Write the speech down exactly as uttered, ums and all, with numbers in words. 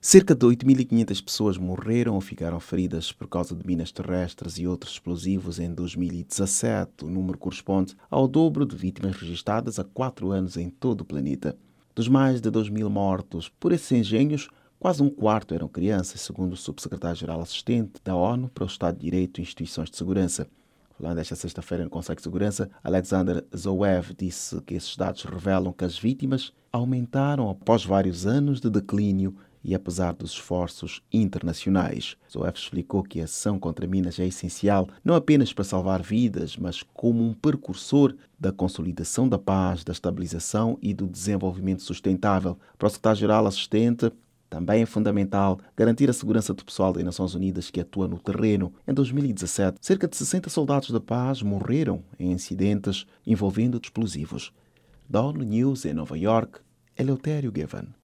Cerca de oito mil e quinhentas pessoas morreram ou ficaram feridas por causa de minas terrestres e outros explosivos em dois mil e dezassete. O número corresponde ao dobro de vítimas registradas há quatro anos em todo o planeta. Dos mais de dois mil mortos por esses engenhos, quase um quarto eram crianças, segundo o subsecretário-geral assistente da ONU para o Estado de Direito e Instituições de Segurança. Falando esta sexta-feira no Conselho de Segurança, Alexander Zoev disse que esses dados revelam que as vítimas aumentaram após vários anos de declínio e apesar dos esforços internacionais. Zoev explicou que a ação contra minas é essencial não apenas para salvar vidas, mas como um precursor da consolidação da paz, da estabilização e do desenvolvimento sustentável. Para o secretário-geral assistente, também é fundamental garantir a segurança do pessoal das Nações Unidas que atua no terreno. Em dois mil e dezassete, cerca de sessenta soldados da paz morreram em incidentes envolvendo explosivos. Da ONU News em Nova York, Eleutério Gavan.